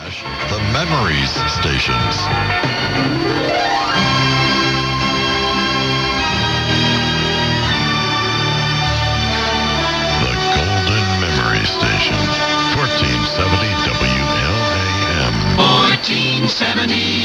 The Memories Stations. The Golden Memory Station. 1470 WLAM. 1470